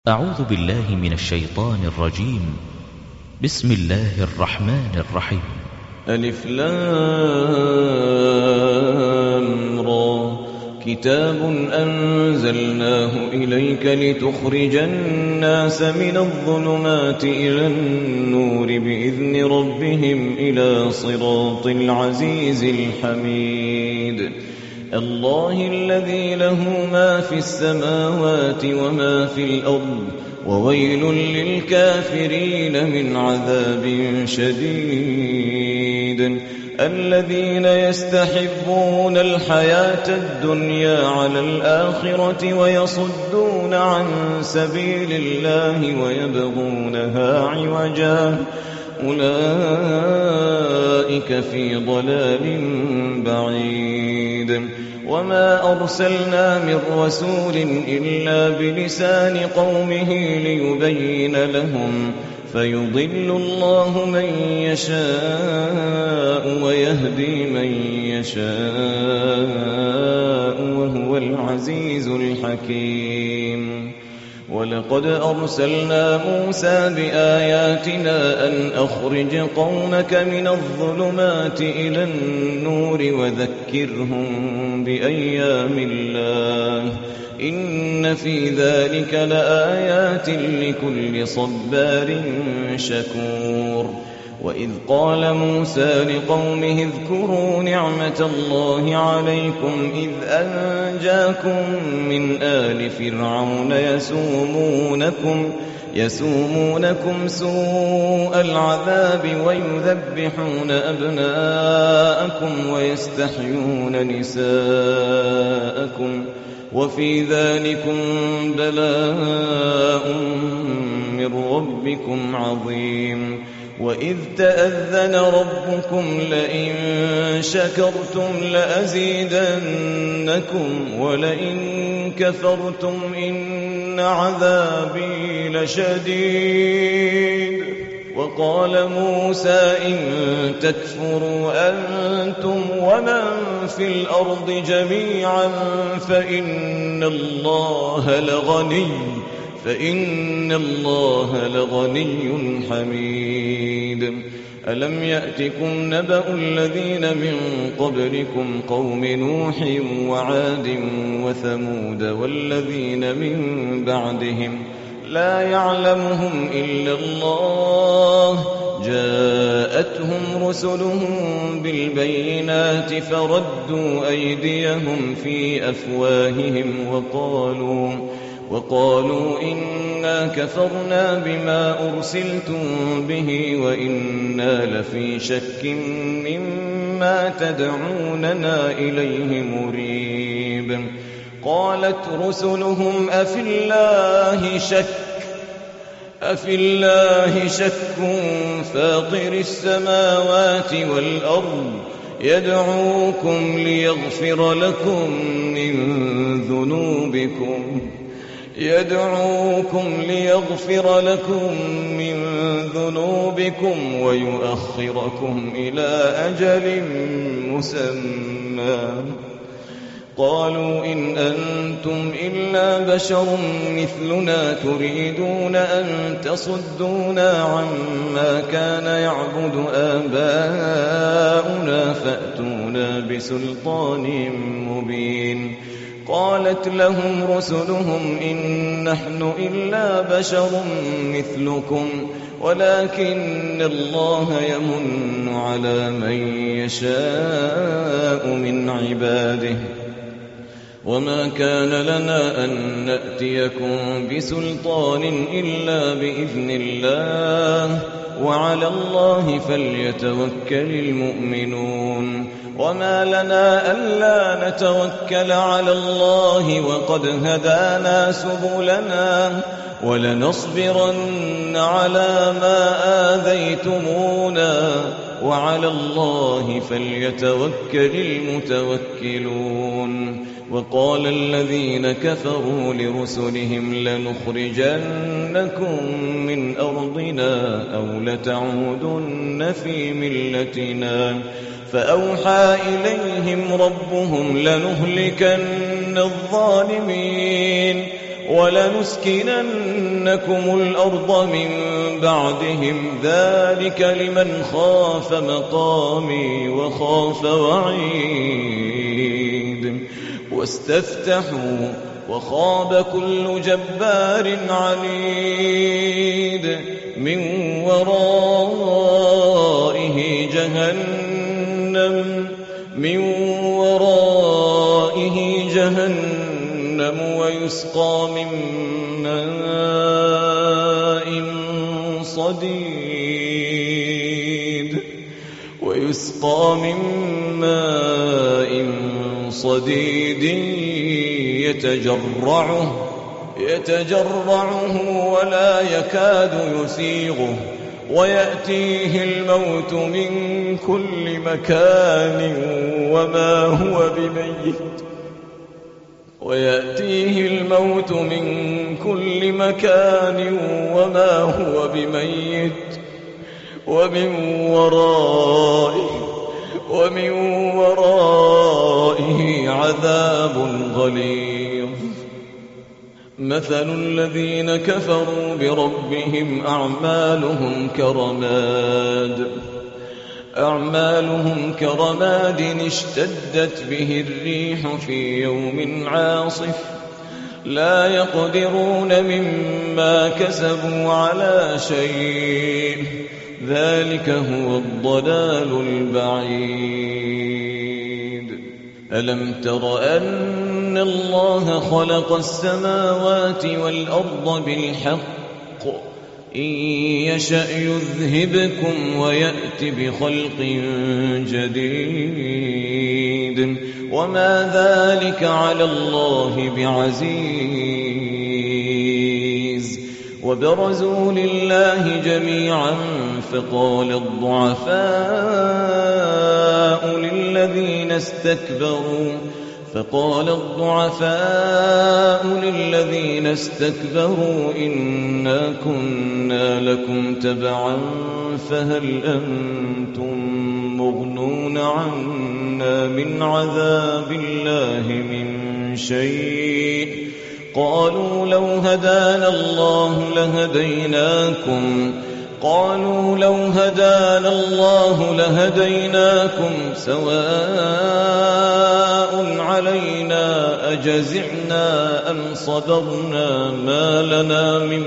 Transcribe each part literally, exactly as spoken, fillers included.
أعوذ بالله من الشيطان الرجيم. بسم الله الرحمن الرحيم. ألف لام را كتاب أنزلناه إليك لتخرج الناس من الظلمات إلى النور بإذن ربهم إلى صراط العزيز الحميد الله الذي له ما في السماوات وما في الأرض وويل للكافرين من عذاب شديد الذين يستحبون الحياة الدنيا على الآخرة ويصدون عن سبيل الله ويبغونها عوجا أولئك في ضلال بعيد وما أرسلنا من رسول إلا بلسان قومه ليبين لهم فيضل الله من يشاء ويهدي من يشاء وهو العزيز الحكيم ولقد أرسلنا موسى بآياتنا أن أخرج قومك من الظلمات إلى النور وذكرهم بأيام الله إن في ذلك لآيات لكل صبار شكور وإذ قال موسى لقومه اذكروا نعمة الله عليكم إذ أنجاكم من آل فرعون يسومونكم يسومونكم سوء العذاب ويذبحون أبناءكم ويستحيون نساءكم وفي ذلكم بلاء من ربكم عظيم وإذ تأذن ربكم لئن شكرتم لأزيدنكم ولئن كفرتم إن عذابي لشديد وقال موسى إن تكفروا أنتم ومن في الأرض جميعا فإن الله لغني فإن الله لغني حميد ألم يأتكم نبأ الذين من قبلكم قوم نوح وعاد وثمود والذين من بعدهم لا يعلمهم إلا الله جاءتهم رسلهم بالبينات فردوا أيديهم في أفواههم وقالوا وقالوا إنا كفرنا بما أرسلتم به وإنا لفي شك مما تدعوننا إليه مريب قالت رسلهم أفي الله شك أفي الله شك فاطر السماوات والأرض يدعوكم ليغفر لكم من ذنوبكم يدعوكم ليغفر لكم من ذنوبكم ويؤخركم إلى أجل مسمى قالوا إن أنتم إلا بشر مثلنا تريدون أن تصدونا عما كان يعبد آباؤنا فأتونا بسلطان مبين قالت لهم رسلهم إن نحن إلا بشر مثلكم ولكن الله يمن على من يشاء من عباده وما كان لنا أن نأتيكم بسلطان إلا بإذن الله وعلى الله فليتوكل المؤمنون وما لنا ألا نتوكل على الله وقد هدانا سبلنا ولنصبرن على ما آذيتمونا وعلى الله فليتوكل المتوكلون وقال الذين كفروا لرسلهم لنخرجنكم من أرضنا أو لتعودن في ملتنا فأوحى إليهم ربهم لنهلكن الظالمين ولنسكننكم الأرض من بعدهم ذلك لمن خاف مقامي وخاف وعيد واستفتحوا وخاب كل جبار عنيد من ورائه جهنم من ورائه جهنم ويسقى من ماء صديد ويسقى من ماء صديد يتجرعه يتجرعه ولا يكاد يسيغه ويأتيه الموت من كل مكان وما هو بميت ويأتيه الموت من كل مكان وما هو بميت ومن ورائه ومن ورائه عذاب غليظ مثل الذين كفروا بربهم أعمالهم كرماد أعمالهم كرماد اشتدت به الريح في يوم عاصف لا يقدرون مما كسبوا على شيء ذلك هو الضلال البعيد ألم تر أن الله خلق السماوات والأرض بالحق إن يشأ يذهبكم ويأت بخلق جديد وما ذلك على الله بعزيز وبرزوا لله جميعا فقال الضعفاء للذين استكبروا فقال الضعفاء للذين استكبروا إنا كنا لكم تبعا فهل أنتم مغنون عنا من عذاب الله من شيء قالوا لو هدانا الله لهديناكم قالوا لو هدانا الله لهديناكم سواء علينا أجزعنا أم صبرنا ما لنا من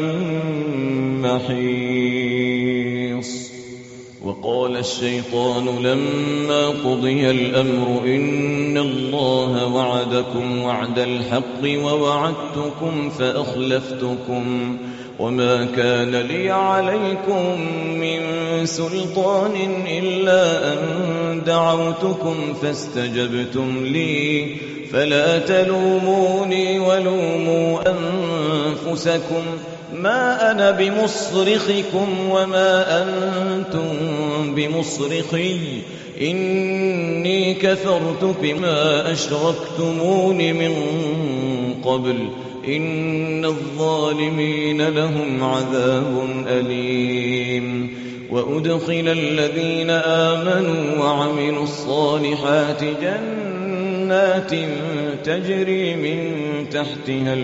محيص وقال الشيطان لما قضي الأمر إن الله وعدكم وعد الحق ووعدتكم فأخلفتكم وما كان لي عليكم من سلطان إلا أن دعوتكم فاستجبتم لي فلا تلوموني ولوموا أنفسكم ما أنا بمصرخكم وما أنتم بمصرخي إني كفرت بما أشركتمون من قبل إن الظالمين لهم عذاب أليم وأدخل الذين آمنوا وعملوا الصالحات جنات تجري من تحتها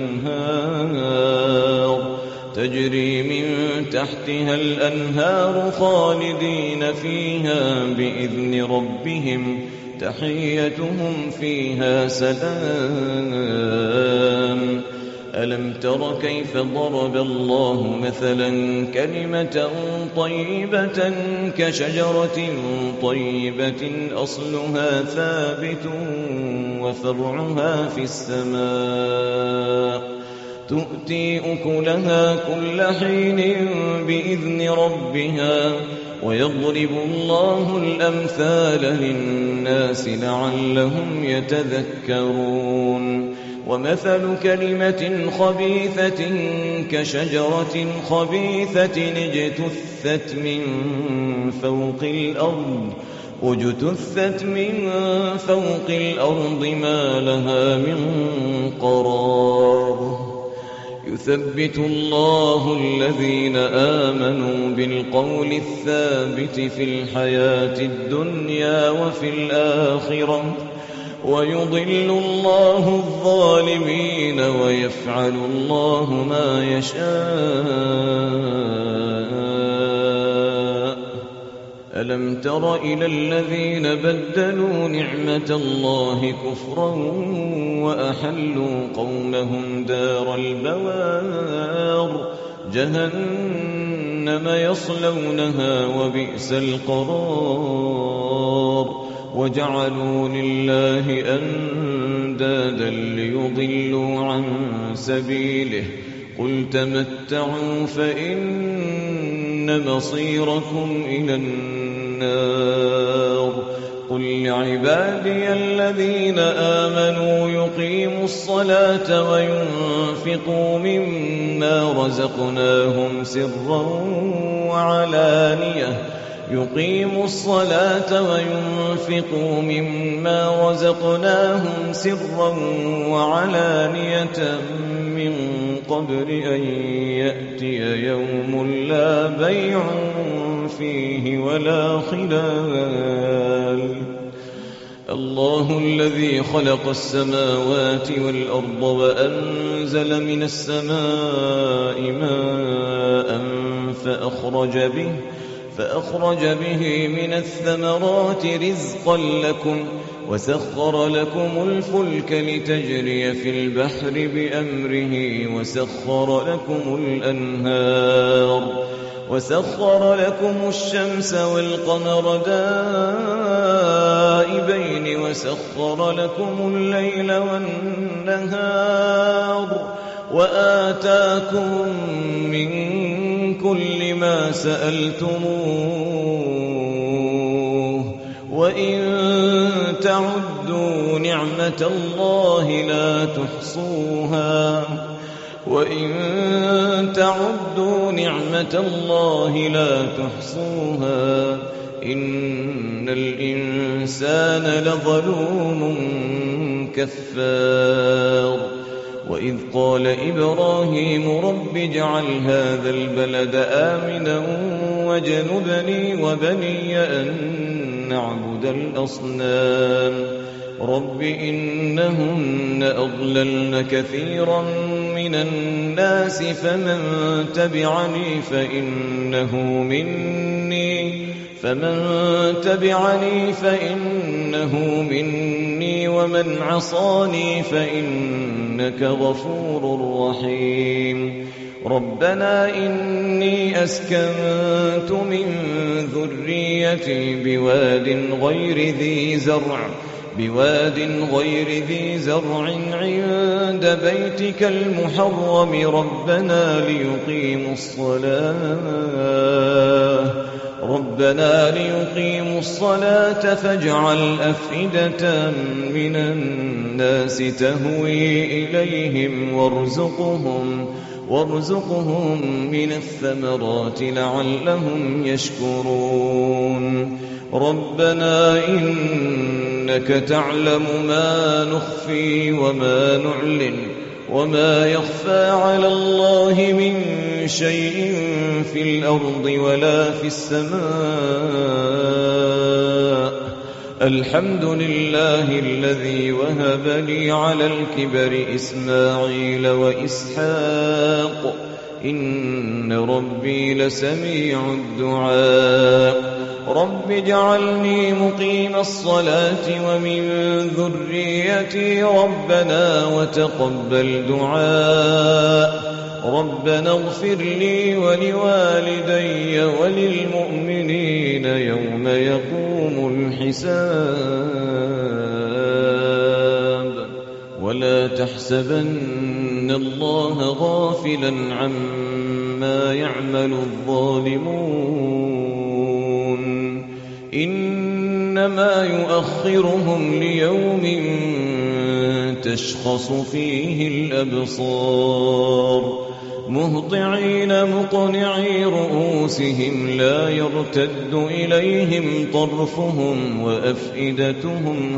الأنهار تجري من تحتها الأنهار خالدين فيها بإذن ربهم تحيتهم فيها سلام ألم تر كيف ضرب الله مثلا كلمة طيبة كشجرة طيبة أصلها ثابت وفرعها في السماء تؤتي أكلها كل حين بإذن ربها ويضرب الله الأمثال للناس لعلهم يتذكرون ومثل كلمة خبيثة كشجرة خبيثة اجتثت من فوق الأرض اجتثت من فوق الأرض ما لها من قرار يثبت الله الذين آمنوا بالقول الثابت في الحياة الدنيا وفي الآخرة ويضل الله الظالمين ويفعل الله ما يشاء. ألم تر إلى الذين بدلوا نعمة الله كفرا وأحلوا قومهم دار البوار جهنم يصلونها وبئس القرار. وجعلوا لله أندادا ليضلوا عن سبيله قل تمتعوا فإن مصيركم إلى النار. قل لعبادي الذين آمنوا يقيموا الصلاة وينفقوا مما رزقناهم سرا وعلانية يقيموا الصلاة وينفقوا مما رزقناهم سرا وعلانية من قبل أن يأتي يوم لا بيع فيه ولا خلال. الله الذي خلق السماوات والأرض وأنزل من السماء ماء فأخرج به فأخرج به من الثمرات رزقا لكم وسخر لكم الفلك لتجري في البحر بأمره وسخر لكم الأنهار وسخر لكم الشمس والقمر دائبين وسخر لكم الليل والنهار وآتاكم من كل ما سألتموه وإن تعدوا نعمة الله لا تحصوها وإن تعدوا نعمة الله لا تحصوها إن الإنسان لظلوم كفار. وإذ قال إبراهيم رب اجعل هذا البلد آمنا واجنبني وبني أن نعبد الأصنام. رب إنهن أضللن كثيرا من الناس فمن تبعني فإنه مني فمن تبعني فإنه مني ومن عصاني فإنك غفور رحيم. ربنا إني أسكنت من ذريتي بواد غير ذي زرع بواد غير ذي زرع عند بيتك المحرم ربنا ليقيموا الصلاة ربنا ليقيموا الصلاة فاجعل أفئدة من الناس تهوي إليهم وارزقهم وارزقهم من الثمرات لعلهم يشكرون. ربنا إنك تعلم ما نخفي وما نعلن وما يخفى على الله من شيء في الأرض ولا في السماء. الحمد لله الذي وهب لي على الكبر إسماعيل وإسحاق إن ربي لسميع الدعاء. رب اجعلني مقيم الصلاة ومن ذريتي ربنا وتقبل دعاء. ربنا اغفر لي ولوالدي وللمؤمنين يوم يقوم الحساب. ولا تحسبن الله غافلا عما يعمل الظالمون إنما يؤخرهم ليوم تشخص فيه الأبصار مهطعين مقنعي رؤوسهم لا يرتد إليهم طرفهم وأفئدتهم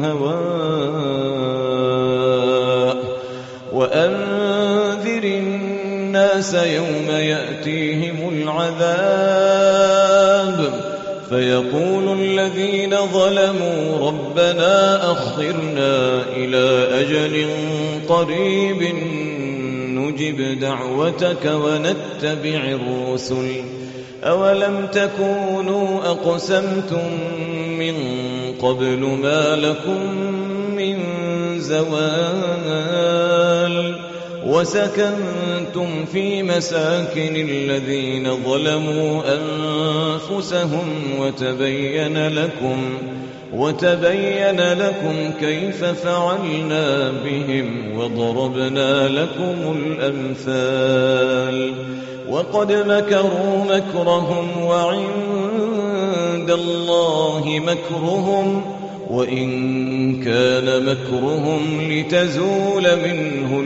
هواء. وأنذر الناس يوم يأتيهم العذاب فيقول الذين ظلموا ربنا أخرنا إلى أجل قريب نجب دعوتك ونتبع الرسل أولم تكونوا أقسمتم من قبل ما لكم من زوال وسكنتم في مساكن الذين ظلموا أنفسهم وتبين لكم وتبين لكم كيف فعلنا بهم وضربنا لكم الأمثال وقد مكروا مكرهم وعند الله مكرهم وإن كان مكرهم لتزول منه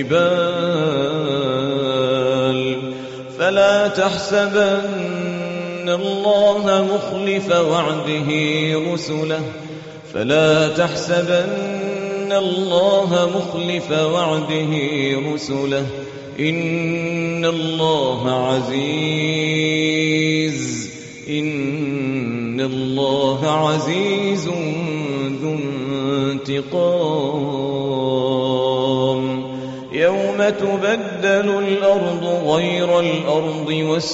الجبال فلا تحسبن الله مخلف وعده رسله فلا تحسبن الله مخلف وعده رسله إن الله عزيز إن الله عزيز ذو انتقام يوم تبدل الأرض غير الأرض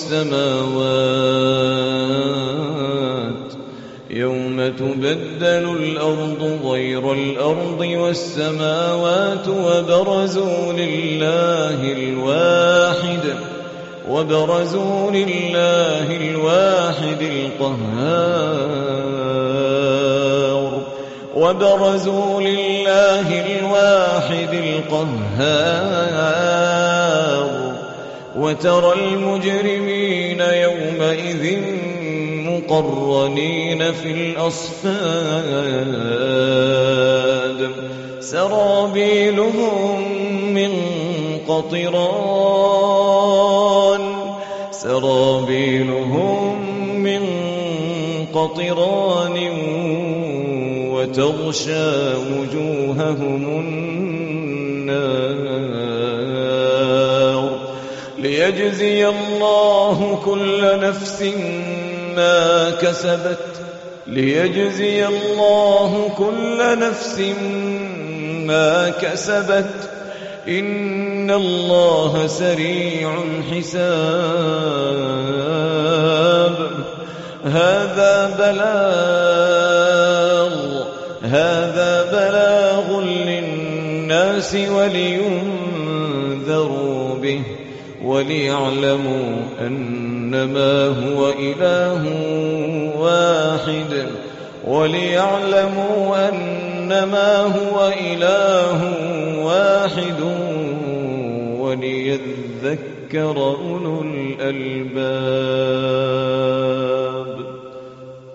والسماوات يوم تبدل الأرض غير الأرض والسماوات وبرزوا لله الواحد وبرزوا لله الواحد القهار وبرزوا لله الواحد القهار وترى المجرمين يومئذ مقرنين في الأصفاد سرابيلهم من قطران سرابيلهم من قطران وتغشى وجوههم النار ليجزي الله كل نفس ما كسبت ليجزي الله كل نفس ما كسبت إن الله سريع الحساب هذا بلاغ هذا بلاغ للناس ولينذروا به وليعلموا أنما هو إله واحد وليعلموا أنما هو إله واحد وليذكر أولو الألباب